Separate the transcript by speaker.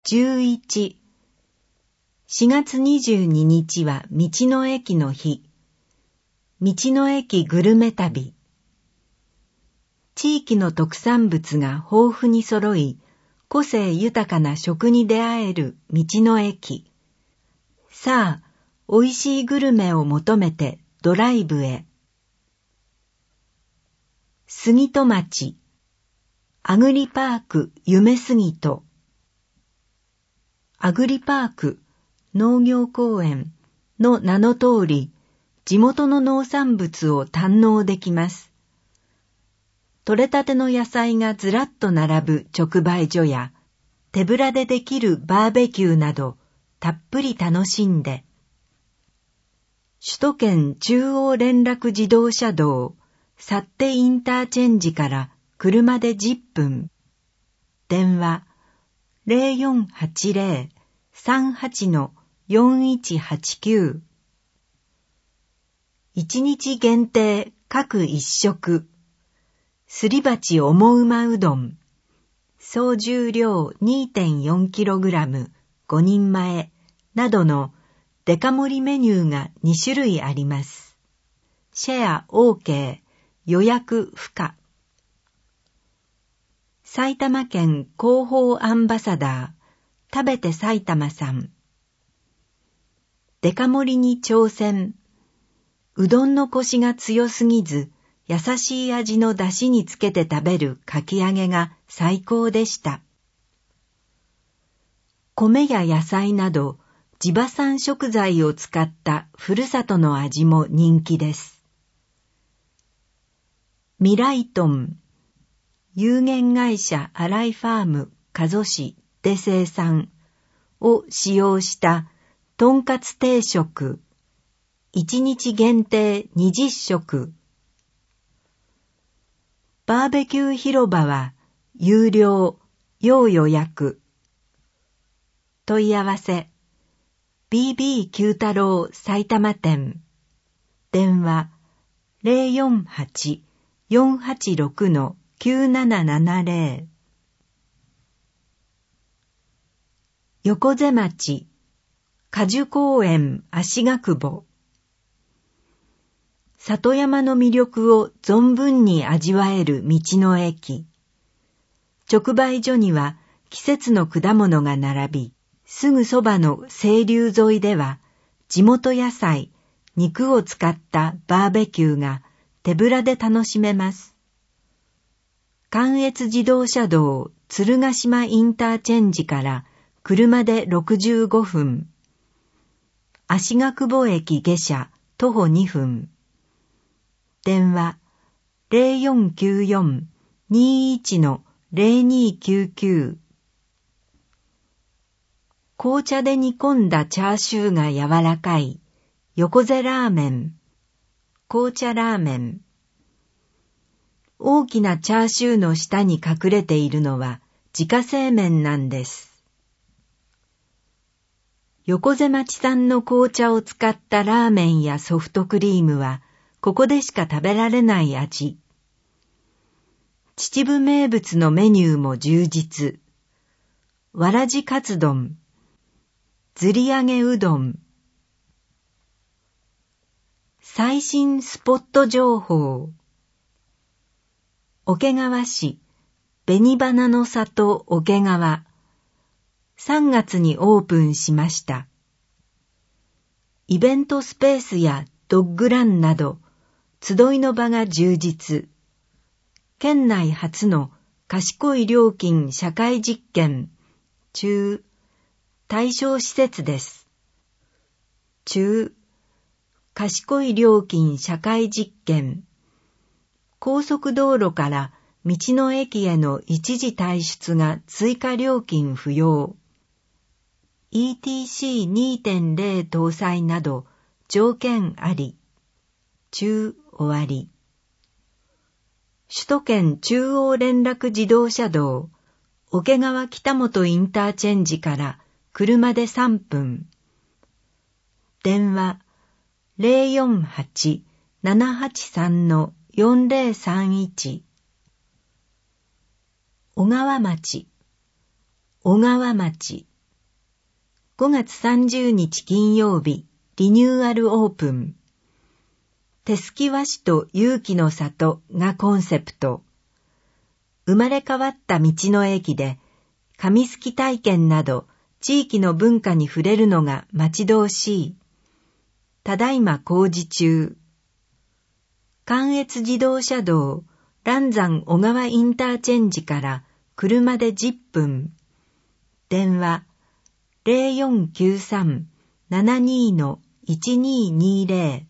Speaker 1: 11、4月22日は道の駅の日。道の駅グルメ旅。地域の特産物が豊富に揃い、個性豊かな食に出会える道の駅。さあ、美味しいグルメを求めてドライブへ。杉戸町、アグリパーク夢杉戸。アグリパーク、農業公園の名の通り、地元の農産物を堪能できます。取れたての野菜がずらっと並ぶ直売所や、手ぶらでできるバーベキューなど、たっぷり楽しんで。首都圏中央連絡自動車道、幸手インターチェンジから車で10分。電話、0480-38-4189。1日限定各1食。すり鉢おもうまうどん。総重量 2.4kg 5人前などのデカ盛りメニューが2種類あります。シェア OK、予約不可。埼玉県広報アンバサダー、食べて埼玉さん。デカ盛りに挑戦。うどんのコシが強すぎず、優しい味の出汁につけて食べるかき揚げが最高でした。米や野菜など地場産食材を使ったふるさとの味も人気です。みらいとん、有限会社新井ファーム加須市で生産を使用したとんかつ定食、1日限定20食。バーベキュー広場は有料、要予約。問い合わせ BB 九太郎埼玉店。電話 048-486-9770。横瀬町、果樹公園足ヶ久保。里山の魅力を存分に味わえる道の駅。直売所には季節の果物が並び、すぐそばの清流沿いでは地元野菜、肉を使ったバーベキューが手ぶらで楽しめます。関越自動車道鶴ヶ島インターチェンジから車で65分。足ヶ久保駅下車徒歩2分。電話 0494-21-0299。紅茶で煮込んだチャーシューが柔らかい横瀬ラーメン、紅茶ラーメン。大きなチャーシューの下に隠れているのは自家製麺なんです。横瀬町産の紅茶を使ったラーメンやソフトクリームはここでしか食べられない味。秩父名物のメニューも充実。わらじカツ丼、ずり揚げうどん。最新スポット情報。桶川市、紅花の里桶川。3月にオープンしました。イベントスペースやドッグランなど、集いの場が充実。県内初の賢い料金社会実験中対象施設です。中賢い料金社会実験。高速道路から道の駅への一時退出が追加料金不要。ETC2.0 搭載など条件あり。中終わり。首都圏中央連絡自動車道桶川北本インターチェンジから車で3分。電話 048-783-4031。小川町、小川町。 5月30日金曜日、リニューアルオープン。手すき和紙と勇気の里がコンセプト。生まれ変わった道の駅で、紙すき体験など地域の文化に触れるのが待ち遠しい。ただいま工事中。関越自動車道、嵐山小川インターチェンジから車で10分。電話0493-72-1220